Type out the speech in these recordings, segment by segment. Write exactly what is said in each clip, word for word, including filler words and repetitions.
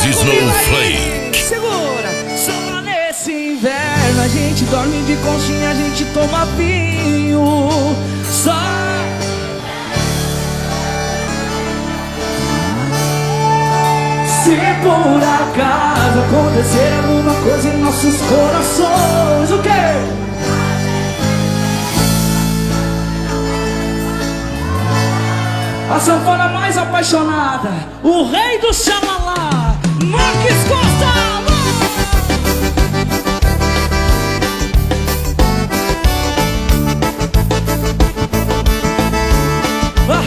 Snowflake. Segura. Só nesse inverno a gente dorme de conchinha, a gente toma vinho. Só. Se por acaso acontecer alguma coisa em nossos corações, o quê? A sanfona mais apaixonada, o rei do xalalá, Marques Costa. Ah.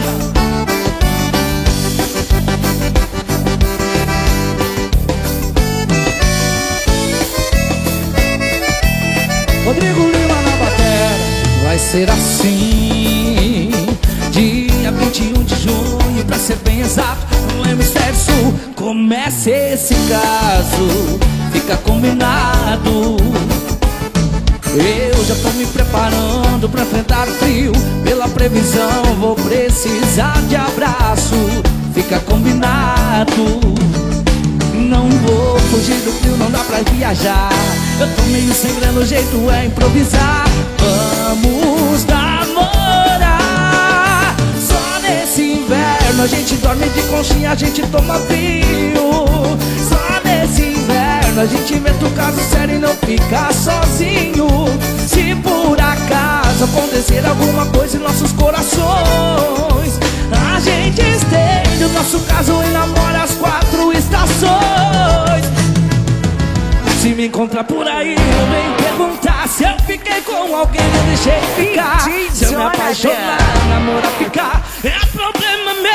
Rodrigo Lima na bateria. Vai ser assim, dia vinte e um de junho, pra ser bem exato, no hemisfério sul. Comece esse caso, fica combinado. Eu já tô me preparando pra enfrentar o frio. Pela previsão vou precisar de abraço, fica combinado. Não vou fugir do frio, não dá pra viajar. Eu tô meio sem grana, o jeito é improvisar. Vamos namorar. Só nesse inverno a gente dorme de conchinha, a gente toma vinho. Só nesse inverno a gente inventa um caso sério e não fica sozinho. Se por acaso acontecer alguma coisa em nossos corações, a gente estende o nosso caso e namora as quatro estações. Se me encontrar por aí, não vem perguntar se eu fiquei com alguém, não deixei ficar. Se eu me apaixonar, namorar, ficar, é problema meu.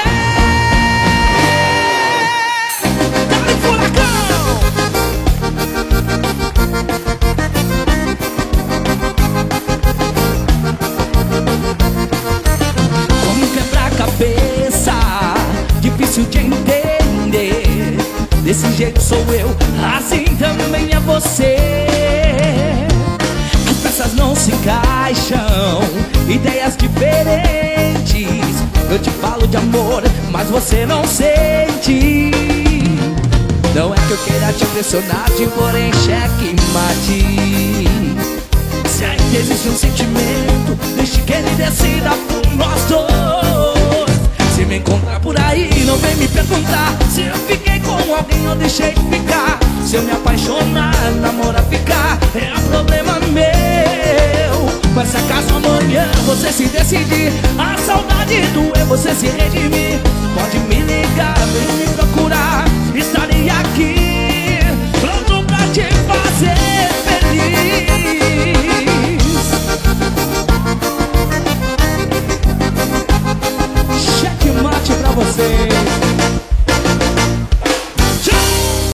Dá-lhe furacão. Como quebra-cabeça, difícil de entender. Desse jeito sou eu, assim também é você. As peças não se encaixam, ideias diferentes. Eu te falo de amor, mas você não sente. Não é que eu queira te impressionar, te pôr em xeque mate. Se ainda existe um sentimento, deixe que ele decida por nós dois. Se me encontrar por aí, não vem me perguntar se eu fiquei com alguém ou deixei de ficar. Se eu me apaixonar, namorar, ficar, é problema meu. Mas se acaso amanhã você se decidir, a saudade doer, você se redimir, pode me